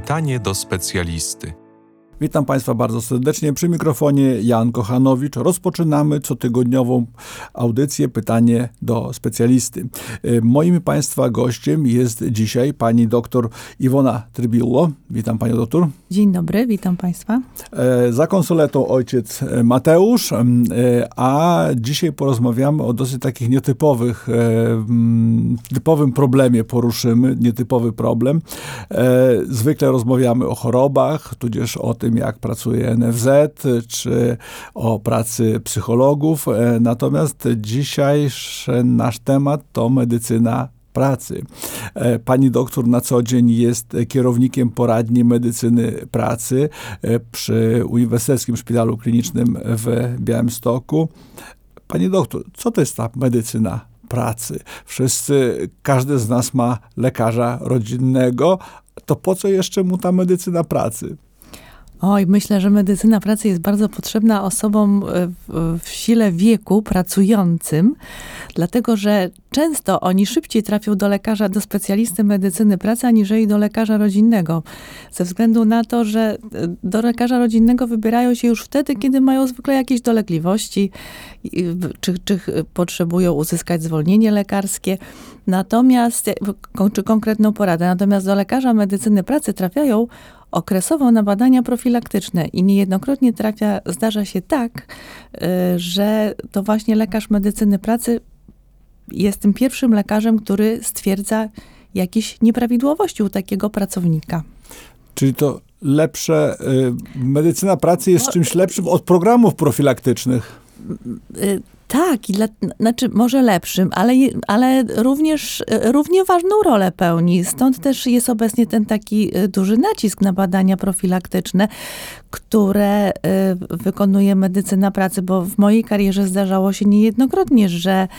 Pytanie do specjalisty. Witam Państwa bardzo serdecznie. Przy mikrofonie Jan Kochanowicz. Rozpoczynamy cotygodniową audycję Pytanie do specjalisty. Moim Państwa gościem jest dzisiaj pani doktor Iwona Trybillo. Witam Panią doktor. Dzień dobry, witam Państwa. Za konsoletą ojciec Mateusz, a dzisiaj porozmawiamy o dosyć takich typowym problemie poruszymy, nietypowy problem. Zwykle rozmawiamy o chorobach, tudzież o tym, jak pracuje NFZ, czy o pracy psychologów. Natomiast dzisiejszy nasz temat to medycyna pracy. Pani doktor na co dzień jest kierownikiem poradni medycyny pracy przy Uniwersyteckim Szpitalu Klinicznym w Białymstoku. Pani doktor, co to jest ta medycyna pracy? Każdy z nas ma lekarza rodzinnego. To po co jeszcze mu ta medycyna pracy? Oj, myślę, że medycyna pracy jest bardzo potrzebna osobom w sile wieku pracującym, dlatego że często oni szybciej trafią do lekarza, do specjalisty medycyny pracy, aniżeli do lekarza rodzinnego. Ze względu na to, że do lekarza rodzinnego wybierają się już wtedy, kiedy mają zwykle jakieś dolegliwości, czy potrzebują uzyskać zwolnienie lekarskie, czy konkretną poradę. Natomiast do lekarza medycyny pracy trafiają okresowo na badania profilaktyczne i niejednokrotnie zdarza się tak, że to właśnie lekarz medycyny pracy jest tym pierwszym lekarzem, który stwierdza jakieś nieprawidłowości u takiego pracownika. Czyli to medycyna pracy jest czymś lepszym od programów profilaktycznych? Tak, może lepszym, ale równie ważną rolę pełni. Stąd też jest obecnie ten taki duży nacisk na badania profilaktyczne, które wykonuje medycyna pracy, bo w mojej karierze zdarzało się niejednokrotnie, że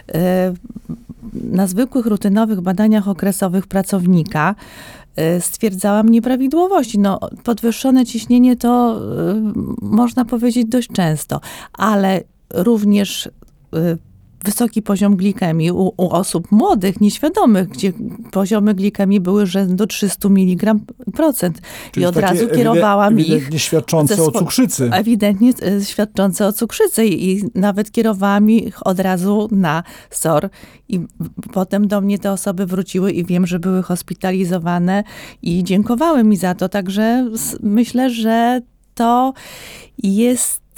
na zwykłych, rutynowych badaniach okresowych pracownika stwierdzałam nieprawidłowości. Podwyższone ciśnienie to można powiedzieć dość często, ale również wysoki poziom glikemii u osób młodych, nieświadomych, gdzie poziomy glikemii były rzędu 300 mg%. Czyli i od razu kierowałam ich. Ewidentnie świadczące o cukrzycy. Ewidentnie świadczące o cukrzycy i nawet kierowałam ich od razu na SOR. I potem do mnie te osoby wróciły i wiem, że były hospitalizowane i dziękowały mi za to. Także myślę, że to jest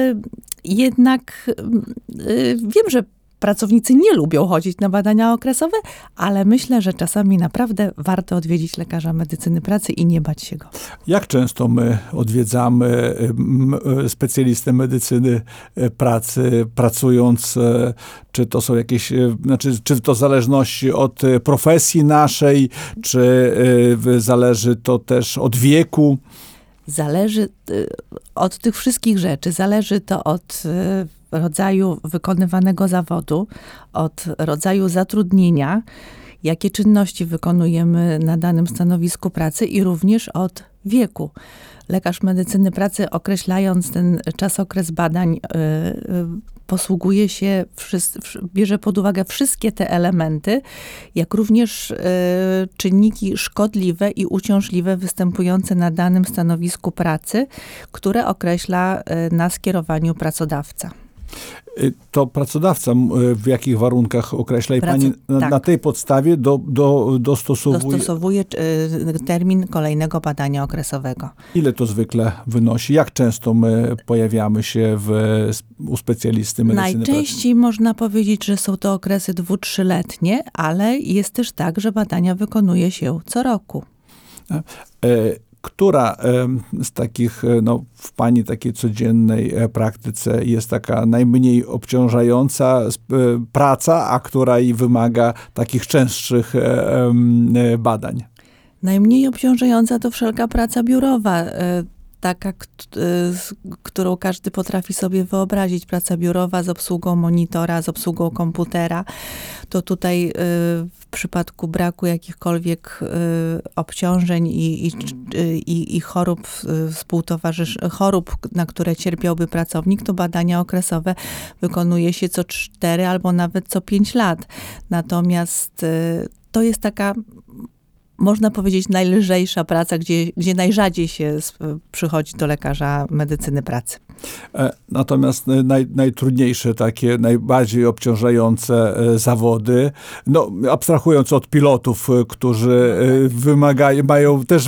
jednak, wiem, że pracownicy nie lubią chodzić na badania okresowe, ale myślę, że czasami naprawdę warto odwiedzić lekarza medycyny pracy i nie bać się go. Jak często my odwiedzamy specjalistę medycyny pracy, pracując, czy to są czy to w zależności od profesji naszej, czy zależy to też od wieku? Zależy od tych wszystkich rzeczy. Zależy to od rodzaju wykonywanego zawodu, od rodzaju zatrudnienia, jakie czynności wykonujemy na danym stanowisku pracy i również od wieku. Lekarz medycyny pracy, określając ten czasokres badań, posługuje się, bierze pod uwagę wszystkie te elementy, jak również czynniki szkodliwe i uciążliwe występujące na danym stanowisku pracy, które określa na skierowaniu pracodawca. To pracodawca w jakich warunkach określa i pani na tej podstawie dostosowuje termin kolejnego badania okresowego. Ile to zwykle wynosi? Jak często my pojawiamy się u specjalisty medycyny pracy? Najczęściej można powiedzieć, że są to okresy 2-3-letnie, ale jest też tak, że badania wykonuje się co roku. Która z takich, w pani takiej codziennej praktyce jest taka najmniej obciążająca praca, a która i wymaga takich częstszych badań? Najmniej obciążająca to wszelka praca biurowa. Taka, którą każdy potrafi sobie wyobrazić. Praca biurowa z obsługą monitora, z obsługą komputera. To tutaj w przypadku braku jakichkolwiek obciążeń i chorób chorób, na które cierpiałby pracownik, to badania okresowe wykonuje się co 4 albo nawet co 5 lat. Natomiast to jest taka można powiedzieć, najlżejsza praca, gdzie najrzadziej się przychodzi do lekarza medycyny pracy. Natomiast najtrudniejsze, takie najbardziej obciążające zawody, no abstrahując od pilotów, którzy mają też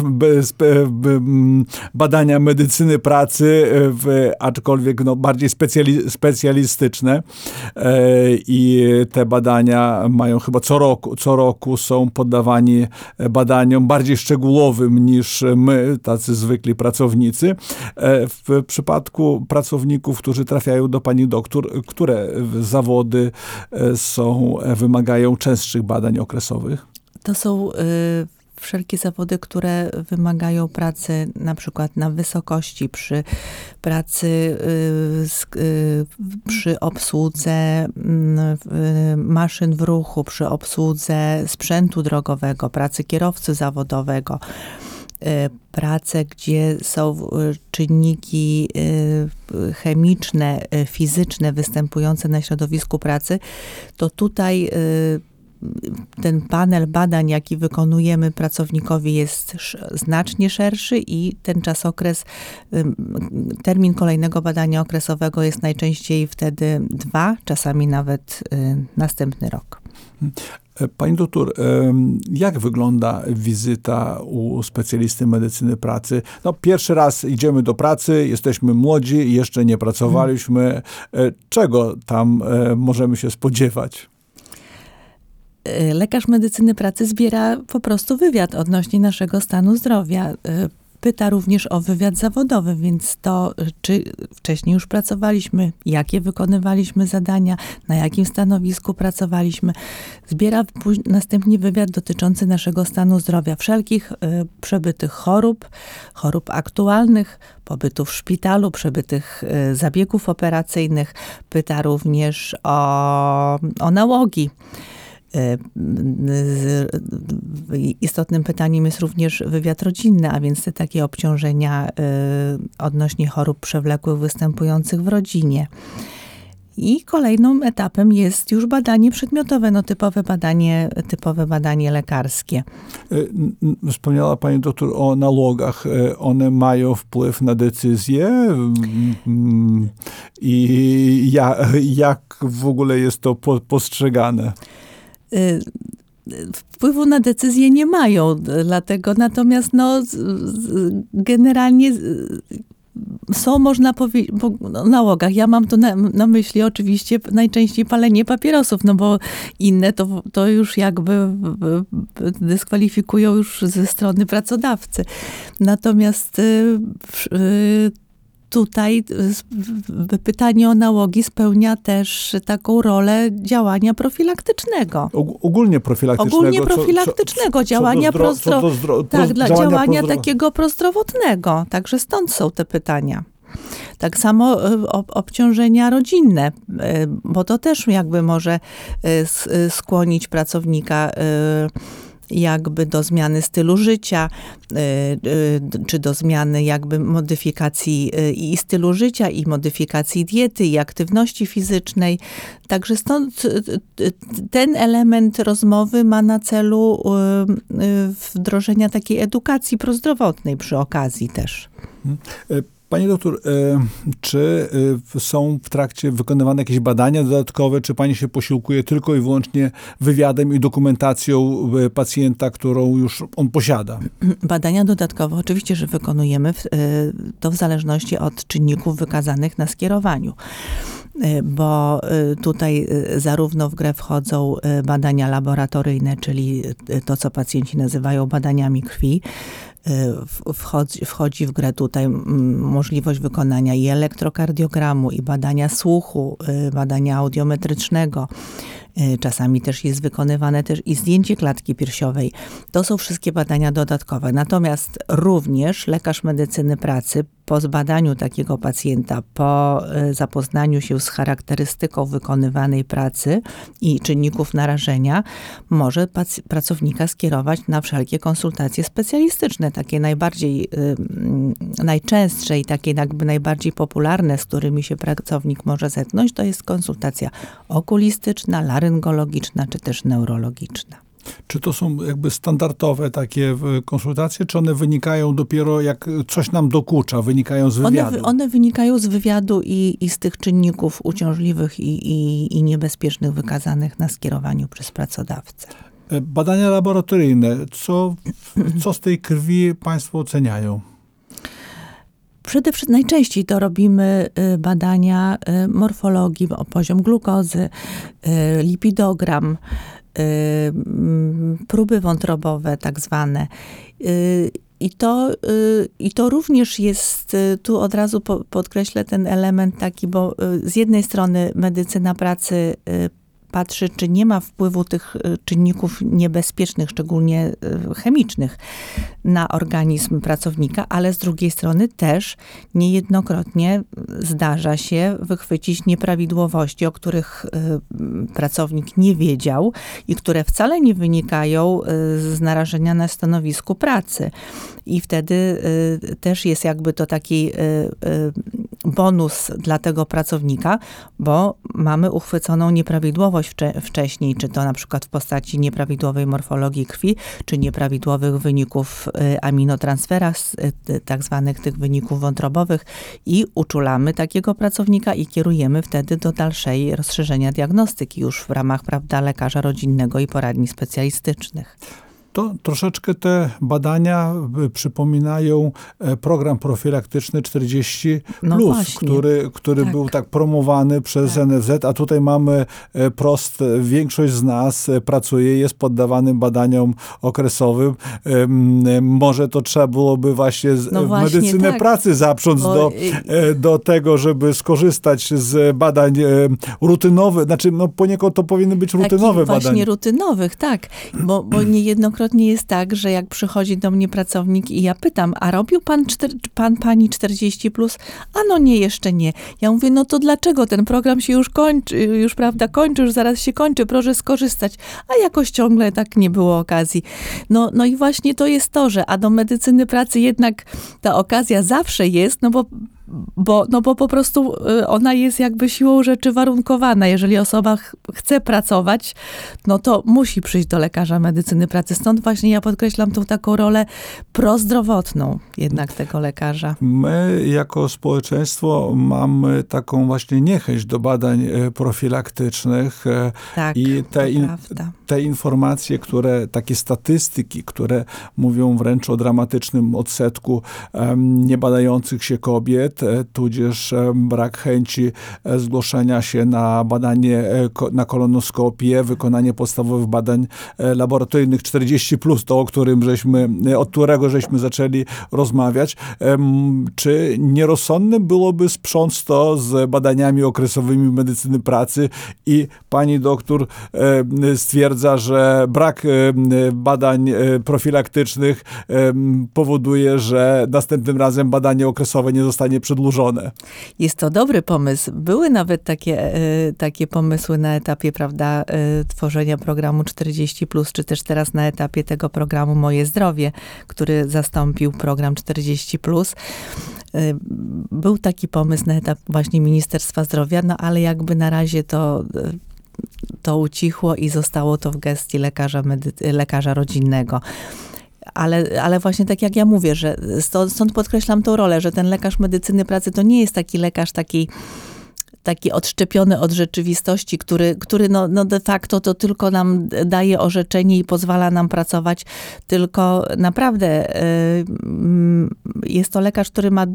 badania medycyny pracy, aczkolwiek no, bardziej specjalistyczne i te badania mają chyba co roku są poddawani badaniom bardziej szczegółowym niż my, tacy zwykli pracownicy. W przypadku pracowników, którzy trafiają do pani doktor, które zawody wymagają częstszych badań okresowych? To są wszelkie zawody, które wymagają pracy na przykład na wysokości, przy pracy, przy obsłudze maszyn w ruchu, przy obsłudze sprzętu drogowego, pracy kierowcy zawodowego, prace, gdzie są czynniki chemiczne, fizyczne występujące na środowisku pracy, to tutaj ten panel badań, jaki wykonujemy pracownikowi, jest znacznie szerszy i ten czasokres, termin kolejnego badania okresowego jest najczęściej wtedy 2, czasami nawet następny rok. Pani doktor, jak wygląda wizyta u specjalisty medycyny pracy? No, pierwszy raz idziemy do pracy, jesteśmy młodzi, jeszcze nie pracowaliśmy. Czego tam możemy się spodziewać? Lekarz medycyny pracy zbiera po prostu wywiad odnośnie naszego stanu zdrowia. Pyta również o wywiad zawodowy, więc to, czy wcześniej już pracowaliśmy, jakie wykonywaliśmy zadania, na jakim stanowisku pracowaliśmy. Zbiera następnie wywiad dotyczący naszego stanu zdrowia, wszelkich przebytych chorób aktualnych, pobytu w szpitalu, przebytych zabiegów operacyjnych. Pyta również o nałogi. Istotnym pytaniem jest również wywiad rodzinny, a więc te takie obciążenia odnośnie chorób przewlekłych występujących w rodzinie. I kolejnym etapem jest już badanie przedmiotowe, no typowe badanie lekarskie. Wspomniała pani doktor o nalogach. One mają wpływ na decyzję i jak w ogóle jest to postrzegane? Wpływu na decyzję nie mają, dlatego natomiast no, generalnie są, można powiedzieć, o nałogach. Ja mam tu na myśli oczywiście najczęściej palenie papierosów, no bo inne to już jakby dyskwalifikują już ze strony pracodawcy. Natomiast tutaj pytanie o nałogi spełnia też taką rolę działania profilaktycznego. Ogólnie profilaktycznego. Działania takiego prozdrowotnego. Także stąd są te pytania. Tak samo obciążenia rodzinne, bo to też jakby może skłonić pracownika jakby do zmiany stylu życia, czy do zmiany jakby modyfikacji i stylu życia, i modyfikacji diety, i aktywności fizycznej. Także stąd ten element rozmowy ma na celu wdrożenia takiej edukacji prozdrowotnej przy okazji też. Pani doktor, czy są w trakcie wykonywane jakieś badania dodatkowe, czy pani się posiłkuje tylko i wyłącznie wywiadem i dokumentacją pacjenta, którą już on posiada? Badania dodatkowe oczywiście, że wykonujemy, to w zależności od czynników wykazanych na skierowaniu. Bo tutaj zarówno w grę wchodzą badania laboratoryjne, czyli to, co pacjenci nazywają badaniami krwi. Wchodzi w grę tutaj możliwość wykonania i elektrokardiogramu, i badania słuchu, badania audiometrycznego. Czasami też jest wykonywane też i zdjęcie klatki piersiowej. To są wszystkie badania dodatkowe. Natomiast również lekarz medycyny pracy po zbadaniu takiego pacjenta, po zapoznaniu się z charakterystyką wykonywanej pracy i czynników narażenia, może pracownika skierować na wszelkie konsultacje specjalistyczne. Takie najczęstsze i takie jakby najbardziej popularne, z którymi się pracownik może zetknąć, to jest konsultacja okulistyczna, laryngologiczna czy też neurologiczna. Czy to są jakby standardowe takie konsultacje, czy one wynikają dopiero jak coś nam dokucza, wynikają z wywiadu? One wynikają z wywiadu i z tych czynników uciążliwych i niebezpiecznych wykazanych na skierowaniu przez pracodawcę. Badania laboratoryjne. Co z tej krwi państwo oceniają? Najczęściej to robimy badania morfologii, poziom glukozy, lipidogram, próby wątrobowe tak zwane. I to również jest, tu od razu podkreślę ten element taki, bo z jednej strony medycyna pracy patrzy, czy nie ma wpływu tych czynników niebezpiecznych, szczególnie chemicznych, na organizm pracownika, ale z drugiej strony też niejednokrotnie zdarza się wychwycić nieprawidłowości, o których pracownik nie wiedział i które wcale nie wynikają z narażenia na stanowisku pracy. I wtedy też jest jakby to taki bonus dla tego pracownika, bo mamy uchwyconą nieprawidłowość wcześniej, czy to na przykład w postaci nieprawidłowej morfologii krwi, czy nieprawidłowych wyników aminotransferach, tak zwanych tych wyników wątrobowych i uczulamy takiego pracownika i kierujemy wtedy do dalszej rozszerzenia diagnostyki już w ramach, prawda, lekarza rodzinnego i poradni specjalistycznych. To troszeczkę te badania przypominają program profilaktyczny 40+, który tak. był tak promowany przez NFZ, a tutaj mamy większość z nas pracuje, jest poddawany badaniom okresowym. Może to trzeba byłoby właśnie medycynę pracy zaprząc do tego, żeby skorzystać z badań rutynowych, znaczy poniekąd to powinny być rutynowe badania. Właśnie rutynowych, tak, bo niejednokrotnie jest tak, że jak przychodzi do mnie pracownik i ja pytam, a robił pani 40+? A no nie, jeszcze nie. Ja mówię, no to dlaczego? Ten program się już kończy, już zaraz się kończy, proszę skorzystać. A jakoś ciągle tak nie było okazji. No i właśnie to jest to, a do medycyny pracy jednak ta okazja zawsze jest, bo po prostu ona jest jakby siłą rzeczy warunkowana. Jeżeli osoba chce pracować, no to musi przyjść do lekarza medycyny pracy. Stąd właśnie ja podkreślam tą taką rolę prozdrowotną jednak tego lekarza. My jako społeczeństwo mamy taką właśnie niechęć do badań profilaktycznych. Tak, i te informacje, takie statystyki, które mówią wręcz o dramatycznym odsetku niebadających się kobiet, tudzież brak chęci zgłoszenia się na badanie, na kolonoskopię, wykonanie podstawowych badań laboratoryjnych 40+, to od którego żeśmy zaczęli rozmawiać. Czy nierozsądne byłoby sprząc to z badaniami okresowymi medycyny pracy i pani doktor stwierdza, że brak badań profilaktycznych powoduje, że następnym razem badanie okresowe nie zostanie przedłużone. Jest to dobry pomysł. Były nawet takie pomysły na etapie, prawda, tworzenia programu 40+, czy też teraz na etapie tego programu Moje Zdrowie, który zastąpił program 40+. Był taki pomysł na etap właśnie Ministerstwa Zdrowia, ale jakby na razie to ucichło i zostało to w gestii lekarza rodzinnego. Ale właśnie tak jak ja mówię, że stąd podkreślam tą rolę, że ten lekarz medycyny pracy to nie jest taki lekarz taki odszczepiony od rzeczywistości, który de facto to tylko nam daje orzeczenie i pozwala nam pracować, tylko naprawdę jest to lekarz, który ma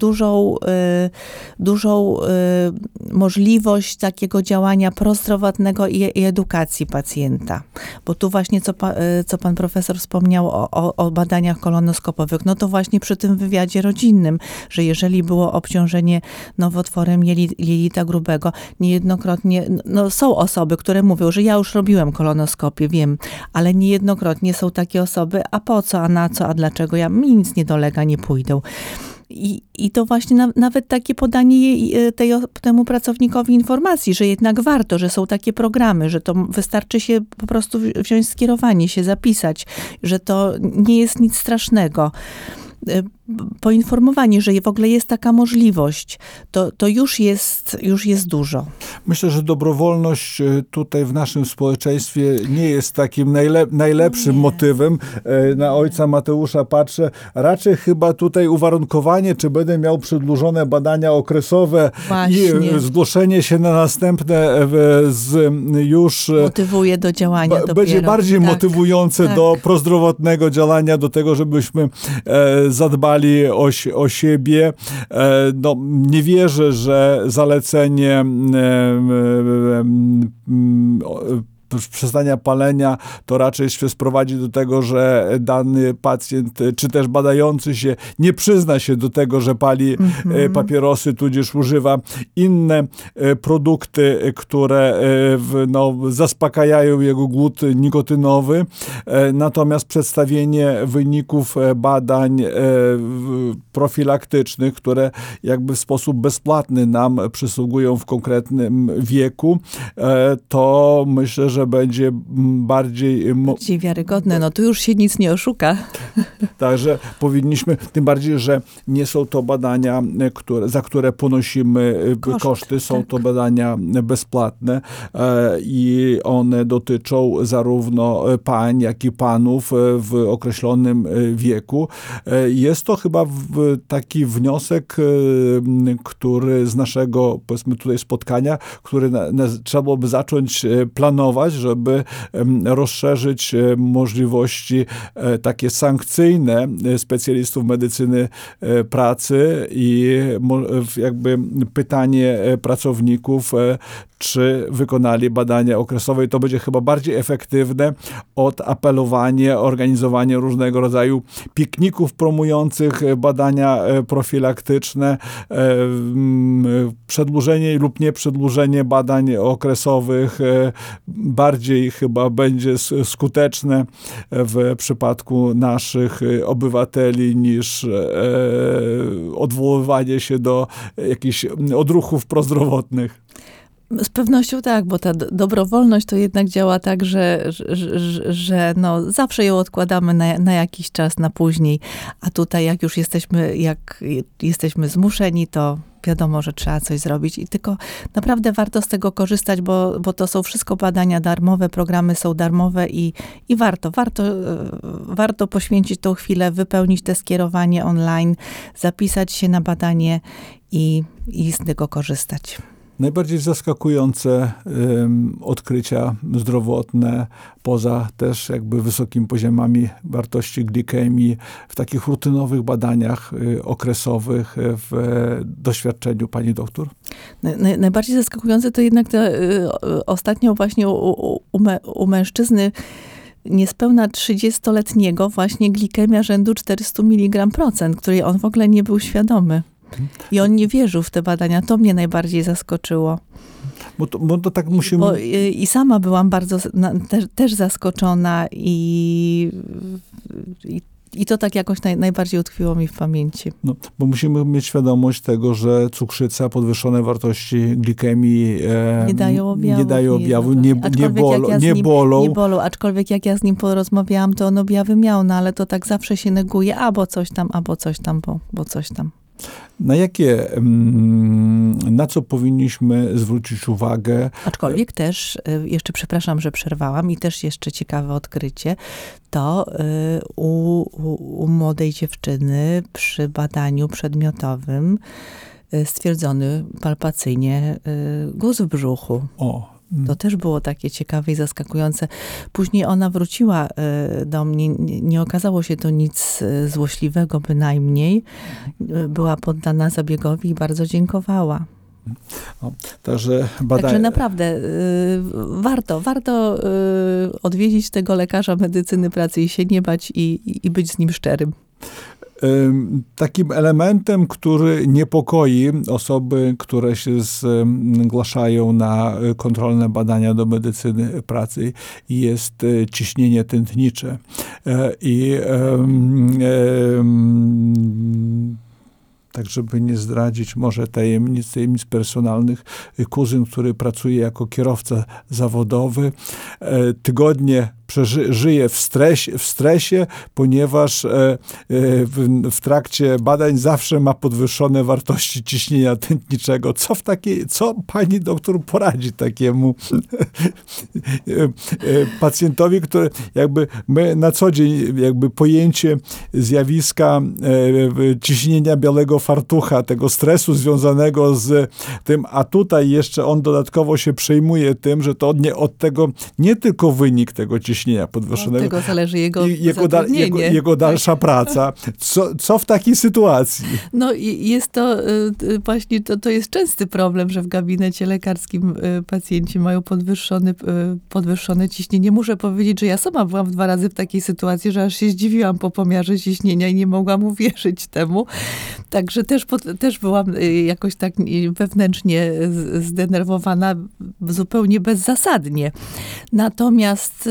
dużą możliwość takiego działania prozdrowotnego i edukacji pacjenta. Bo tu właśnie, co pan profesor wspomniał o badaniach kolonoskopowych, no to właśnie przy tym wywiadzie rodzinnym, że jeżeli było obciążenie nowotworem jelita grubego, niejednokrotnie, są osoby, które mówią, że ja już robiłem kolonoskopię, wiem, ale niejednokrotnie są takie osoby, a po co, a na co, a dlaczego, mi nic nie dolega, nie pójdę. I to właśnie nawet takie podanie temu pracownikowi informacji, że jednak warto, że są takie programy, że to wystarczy się po prostu wziąć skierowanie, się zapisać, że to nie jest nic strasznego. poinformowani, że w ogóle jest taka możliwość, to już jest dużo. Myślę, że dobrowolność tutaj w naszym społeczeństwie nie jest takim najlepszym motywem. Na ojca Mateusza patrzę. Raczej chyba tutaj uwarunkowanie, czy będę miał przedłużone badania okresowe Właśnie. i zgłoszenie się na następne już motywuje do działania dopiero. Będzie bardziej motywujące do prozdrowotnego działania, do tego, żebyśmy zadbali o siebie. No, nie wierzę, że zalecenie przestania palenia to raczej się sprowadzi do tego, że dany pacjent, czy też badający się nie przyzna się do tego, że pali papierosy, tudzież używa inne produkty, które zaspokajają jego głód nikotynowy. Natomiast przedstawienie wyników badań profilaktycznych, które jakby w sposób bezpłatny nam przysługują w konkretnym wieku, to myślę, że będzie bardziej wiarygodne. No tu już się nic nie oszuka. Także powinniśmy, tym bardziej, że nie są to badania, za które ponosimy koszty. Są to badania bezpłatne i one dotyczą zarówno pań, jak i panów w określonym wieku. Jest to chyba taki wniosek, który z naszego, powiedzmy tutaj spotkania, który trzeba byłoby zacząć planować, żeby rozszerzyć możliwości takie sankcyjne specjalistów medycyny pracy i jakby pytanie pracowników, czy wykonali badania okresowe. I to będzie chyba bardziej efektywne od apelowania, organizowania różnego rodzaju pikników promujących badania profilaktyczne, przedłużenie lub nieprzedłużenie badań okresowych bardziej chyba będzie skuteczne w przypadku naszych obywateli niż odwoływanie się do jakichś odruchów prozdrowotnych. Z pewnością tak, bo ta dobrowolność to jednak działa tak, że no, zawsze ją odkładamy na jakiś czas, na później. A tutaj jak już jesteśmy zmuszeni, to wiadomo, że trzeba coś zrobić i tylko naprawdę warto z tego korzystać, bo to są wszystko badania darmowe, programy są darmowe i warto poświęcić tą chwilę, wypełnić te skierowanie online, zapisać się na badanie i z tego korzystać. Najbardziej zaskakujące odkrycia zdrowotne, poza też jakby wysokimi poziomami wartości glikemii, w takich rutynowych badaniach okresowych w doświadczeniu pani doktor? Najbardziej zaskakujące to jednak ostatnio właśnie u mężczyzny niespełna 30-letniego właśnie glikemia rzędu 400 mg%, której on w ogóle nie był świadomy. I on nie wierzył w te badania. To mnie najbardziej zaskoczyło. Bo to tak musimy... I sama byłam bardzo też zaskoczona i to tak jakoś najbardziej utkwiło mi w pamięci. No, bo musimy mieć świadomość tego, że cukrzyca, podwyższone wartości glikemii nie dają objawu, nie bolą. Aczkolwiek jak ja z nim porozmawiałam, to on objawy miał, no ale to tak zawsze się neguje, albo coś tam, bo coś tam. Na co powinniśmy zwrócić uwagę? Aczkolwiek też, jeszcze przepraszam, że przerwałam i też jeszcze ciekawe odkrycie, to u młodej dziewczyny przy badaniu przedmiotowym stwierdzony palpacyjnie guz w brzuchu. To też było takie ciekawe i zaskakujące. Później ona wróciła do mnie. Nie okazało się to nic złośliwego bynajmniej. Była poddana zabiegowi i bardzo dziękowała. Także naprawdę warto odwiedzić tego lekarza medycyny pracy i się nie bać i być z nim szczerym. Takim elementem, który niepokoi osoby, które się zgłaszają na kontrolne badania do medycyny pracy, jest ciśnienie tętnicze. Tak, żeby nie zdradzić może tajemnic personalnych, kuzyn, który pracuje jako kierowca zawodowy, tygodnie żyje w stresie, ponieważ w trakcie badań zawsze ma podwyższone wartości ciśnienia tętniczego. Co pani doktor poradzi takiemu pacjentowi, który jakby my na co dzień jakby pojęcie zjawiska ciśnienia białego fartucha, tego stresu związanego z tym, a tutaj jeszcze on dodatkowo się przejmuje tym, że to od tego nie tylko wynik tego ciśnienia podwyższonego. Od tego zależy jego dalsza praca. Co w takiej sytuacji? No i jest to właśnie, to jest częsty problem, że w gabinecie lekarskim pacjenci mają podwyższone ciśnienie. Muszę powiedzieć, że ja sama byłam 2 razy w takiej sytuacji, że aż się zdziwiłam po pomiarze ciśnienia i nie mogłam uwierzyć temu. Także też byłam jakoś tak wewnętrznie zdenerwowana, zupełnie bezzasadnie. Natomiast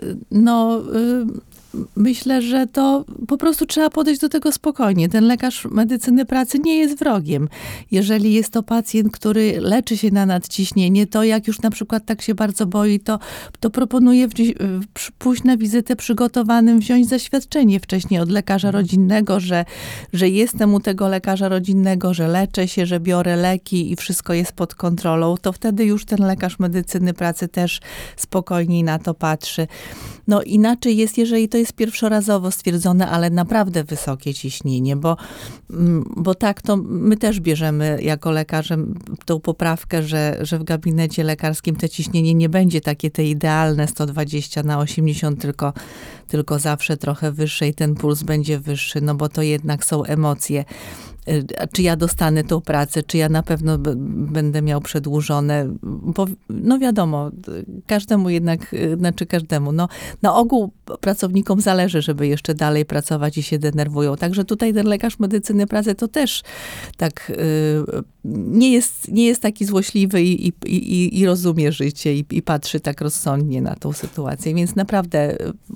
myślę, że to po prostu trzeba podejść do tego spokojnie. Ten lekarz medycyny pracy nie jest wrogiem. Jeżeli jest to pacjent, który leczy się na nadciśnienie, to jak już na przykład tak się bardzo boi, to proponuję pójść na wizytę przygotowanym, wziąć zaświadczenie wcześniej od lekarza rodzinnego, że jestem u tego lekarza rodzinnego, że leczę się, że biorę leki i wszystko jest pod kontrolą. To wtedy już ten lekarz medycyny pracy też spokojniej na to patrzy. No inaczej jest, jeżeli to jest pierwszorazowo stwierdzone, ale naprawdę wysokie ciśnienie, bo tak, to my też bierzemy jako lekarze tą poprawkę, że w gabinecie lekarskim to ciśnienie nie będzie takie te idealne 120/80, tylko zawsze trochę wyższe i ten puls będzie wyższy, no bo to jednak są emocje. Czy ja dostanę tą pracę, czy ja na pewno będę miał przedłużone, bo no wiadomo, każdemu jednak, na ogół pracownikom zależy, żeby jeszcze dalej pracować i się denerwują. Także tutaj ten lekarz medycyny pracy to też tak nie jest taki złośliwy i rozumie życie i patrzy tak rozsądnie na tą sytuację, więc naprawdę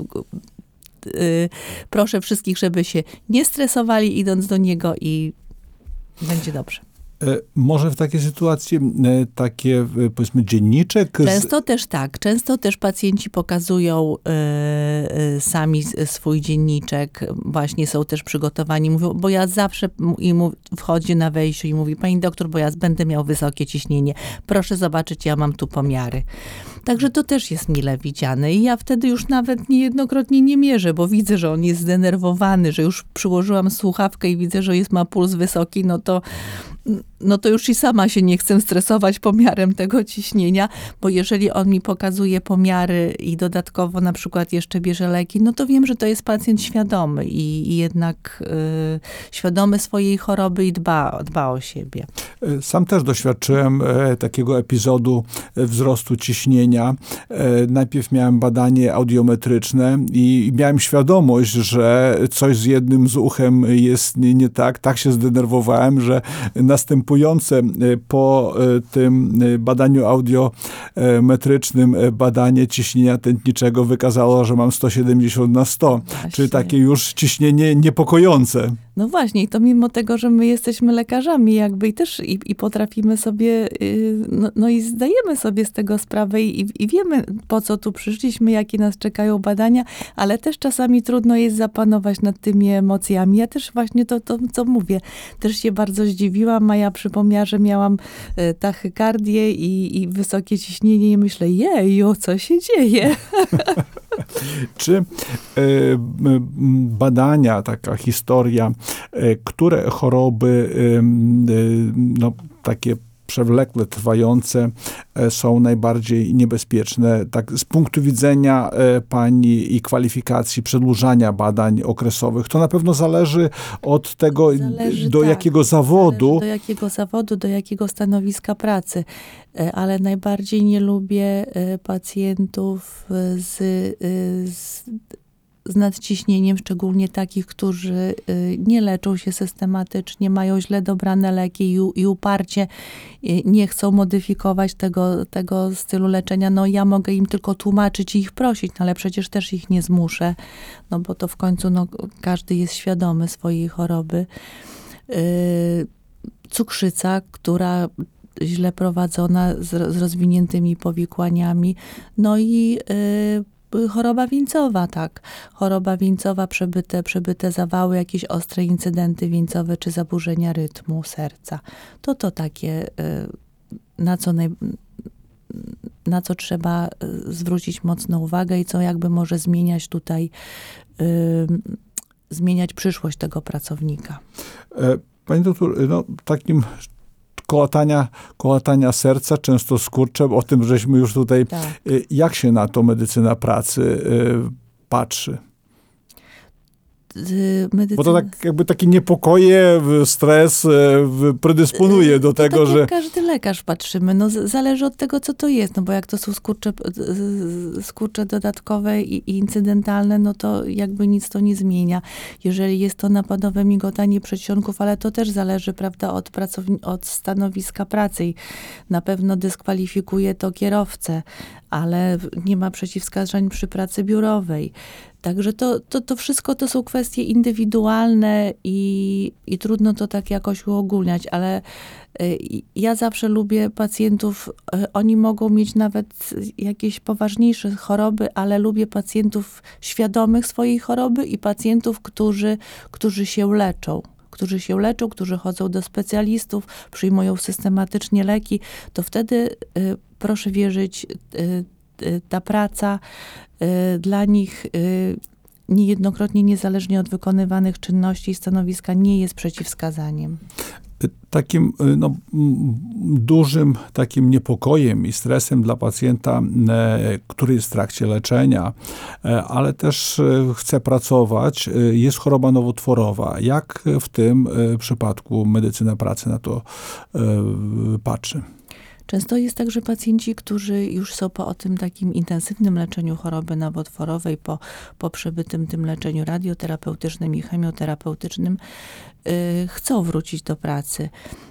proszę wszystkich, żeby się nie stresowali idąc do niego i będzie dobrze. Może w takiej sytuacji takie, powiedzmy, dzienniczek? Często też pacjenci pokazują sami swój dzienniczek. Właśnie są też przygotowani. Mówią, bo ja zawsze wchodzi na wejściu i mówi, pani doktor, bo ja będę miał wysokie ciśnienie. Proszę zobaczyć, ja mam tu pomiary. Także to też jest mile widziane. I ja wtedy już nawet niejednokrotnie nie mierzę, bo widzę, że on jest zdenerwowany, że już przyłożyłam słuchawkę i widzę, że ma puls wysoki, no to już i sama się nie chcę stresować pomiarem tego ciśnienia, bo jeżeli on mi pokazuje pomiary i dodatkowo na przykład jeszcze bierze leki, no to wiem, że to jest pacjent świadomy i jednak świadomy swojej choroby i dba o siebie. Sam też doświadczyłem takiego epizodu wzrostu ciśnienia. Najpierw miałem badanie audiometryczne i miałem świadomość, że coś z jednym z uchem jest nie tak. Tak się zdenerwowałem, że następujące po tym badaniu audiometrycznym badanie ciśnienia tętniczego wykazało, że mam 170/100, czyli takie już ciśnienie niepokojące. No właśnie, i to mimo tego, że my jesteśmy lekarzami jakby i też i potrafimy sobie, no i zdajemy sobie z tego sprawę i wiemy, po co tu przyszliśmy, jakie nas czekają badania, ale też czasami trudno jest zapanować nad tymi emocjami. Ja też właśnie to co mówię, też się bardzo zdziwiłam, a ja przy pomiarze miałam tachykardię i wysokie ciśnienie i myślę, jeju, co się dzieje? Czy badania, taka historia, które choroby, takie przewlekle trwające są najbardziej niebezpieczne, tak z punktu widzenia pani i kwalifikacji przedłużania badań okresowych? To na pewno zależy od tego, do jakiego zawodu. Do jakiego zawodu, do jakiego stanowiska pracy. Ale najbardziej nie lubię pacjentów z nadciśnieniem, szczególnie takich, którzy nie leczą się systematycznie, mają źle dobrane leki i uparcie nie chcą modyfikować tego stylu leczenia. No ja mogę im tylko tłumaczyć i ich prosić, ale przecież też ich nie zmuszę, no bo to w końcu każdy jest świadomy swojej choroby. Cukrzyca, która źle prowadzona z rozwiniętymi powikłaniami, no i choroba wieńcowa, tak. Choroba wieńcowa, przebyte zawały, jakieś ostre incydenty wieńcowe, czy zaburzenia rytmu serca. To takie, na co trzeba zwrócić mocną uwagę i co jakby może zmieniać tutaj, zmieniać przyszłość tego pracownika. Pani doktor, takim kołatania serca, często skurcze, o tym żeśmy już tutaj, Tak. Jak się na to medycyna pracy patrzy? Bo to tak jakby takie niepokoje, stres predysponuje do tego, tak że... jak każdy lekarz patrzymy. Zależy od tego, co to jest. Bo jak to są skurcze dodatkowe i incydentalne, to jakby nic to nie zmienia. Jeżeli jest to napadowe migotanie przedsionków, ale to też zależy, prawda, od stanowiska pracy. I na pewno dyskwalifikuje to kierowcę, ale nie ma przeciwwskazań przy pracy biurowej. Także to wszystko to są kwestie indywidualne i trudno to tak jakoś uogólniać, ale ja zawsze lubię pacjentów, oni mogą mieć nawet jakieś poważniejsze choroby, ale lubię pacjentów świadomych swojej choroby i pacjentów, którzy się leczą. Którzy chodzą do specjalistów, przyjmują systematycznie leki, to wtedy proszę wierzyć, ta praca dla nich niejednokrotnie, niezależnie od wykonywanych czynności i stanowiska, nie jest przeciwwskazaniem. Takim dużym takim niepokojem i stresem dla pacjenta, który jest w trakcie leczenia, ale też chce pracować, jest choroba nowotworowa. Jak w tym przypadku medycyna pracy na to patrzy? Często jest tak, że pacjenci, którzy już są po tym takim intensywnym leczeniu choroby nowotworowej, po przebytym tym leczeniu radioterapeutycznym i chemioterapeutycznym, chcą wrócić do pracy.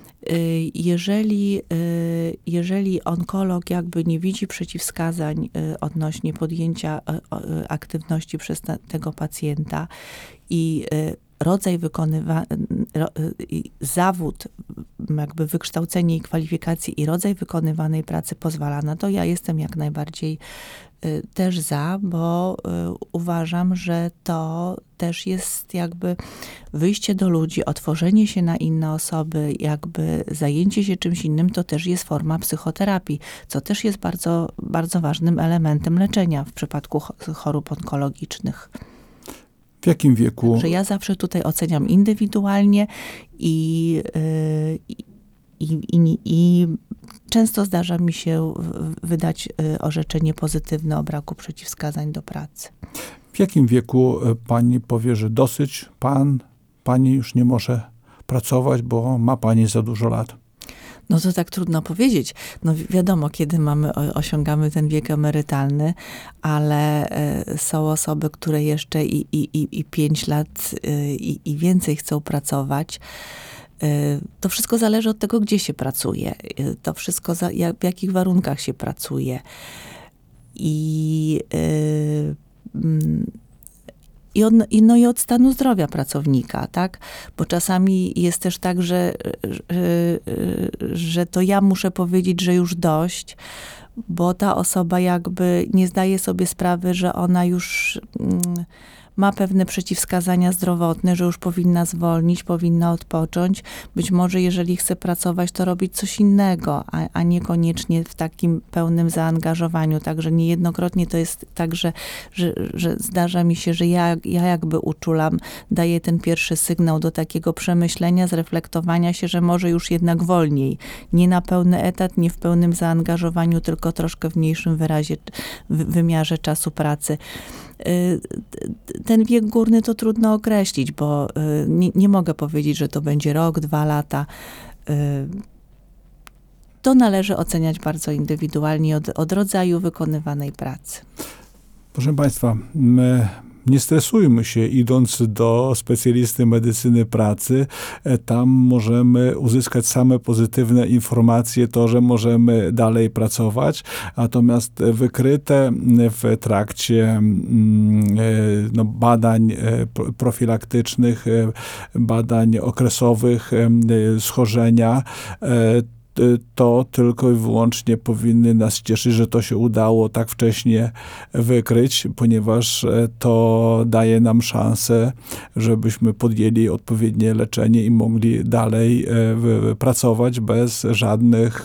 Jeżeli onkolog jakby nie widzi przeciwwskazań odnośnie podjęcia aktywności przez tego pacjenta i rodzaj zawód, jakby wykształcenie i kwalifikacje i rodzaj wykonywanej pracy pozwala na to, ja jestem jak najbardziej też za, bo uważam, że to też jest jakby wyjście do ludzi, otworzenie się na inne osoby, jakby zajęcie się czymś innym, to też jest forma psychoterapii, co też jest bardzo, bardzo ważnym elementem leczenia w przypadku chorób onkologicznych. W jakim wieku? Że ja zawsze tutaj oceniam indywidualnie i często zdarza mi się wydać orzeczenie pozytywne o braku przeciwwskazań do pracy. W jakim wieku pani powie, że dosyć, pani już nie może pracować, bo ma pani za dużo lat? To tak trudno powiedzieć. Wiadomo, kiedy osiągamy ten wiek emerytalny, ale są osoby, które jeszcze i 5 lat i więcej chcą pracować. To wszystko zależy od tego, gdzie się pracuje. To wszystko, w jakich warunkach się pracuje. I od stanu zdrowia pracownika, tak? Bo czasami jest też tak, że to ja muszę powiedzieć, że już dość, bo ta osoba jakby nie zdaje sobie sprawy, że ona już ma pewne przeciwwskazania zdrowotne, że już powinna zwolnić, powinna odpocząć. Być może jeżeli chce pracować, to robić coś innego, a niekoniecznie w takim pełnym zaangażowaniu. Także niejednokrotnie to jest tak, że zdarza mi się, że ja jakby uczulam, daję ten pierwszy sygnał do takiego przemyślenia, zreflektowania się, że może już jednak wolniej. Nie na pełny etat, nie w pełnym zaangażowaniu, tylko troszkę w mniejszym wymiarze czasu pracy. Ten wiek górny to trudno określić, bo nie mogę powiedzieć, że to będzie rok, 2 lata. To należy oceniać bardzo indywidualnie od rodzaju wykonywanej pracy. Proszę państwa, nie stresujmy się, idąc do specjalisty medycyny pracy. Tam możemy uzyskać same pozytywne informacje, to, że możemy dalej pracować. Natomiast wykryte w trakcie badań profilaktycznych, badań okresowych, schorzenia, to tylko i wyłącznie powinny nas cieszyć, że to się udało tak wcześnie wykryć, ponieważ to daje nam szansę, żebyśmy podjęli odpowiednie leczenie i mogli dalej pracować bez żadnych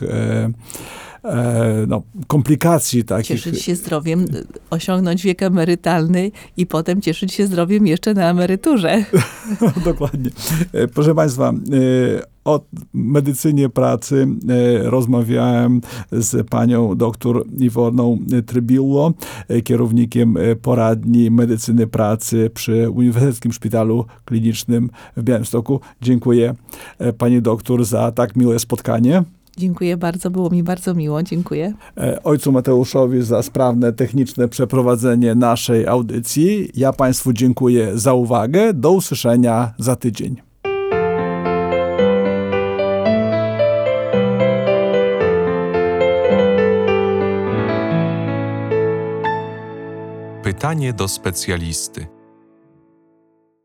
komplikacji takich. Cieszyć się zdrowiem, osiągnąć wiek emerytalny i potem cieszyć się zdrowiem jeszcze na emeryturze. Dokładnie. Proszę Państwa, o medycynie pracy rozmawiałem z panią dr Iwoną Trybillo, kierownikiem poradni medycyny pracy przy Uniwersyteckim Szpitalu Klinicznym w Białymstoku. Dziękuję pani doktor za tak miłe spotkanie. Dziękuję bardzo, było mi bardzo miło, dziękuję. Ojcu Mateuszowi za sprawne techniczne przeprowadzenie naszej audycji. Ja Państwu dziękuję za uwagę. Do usłyszenia za tydzień. Pytanie do specjalisty.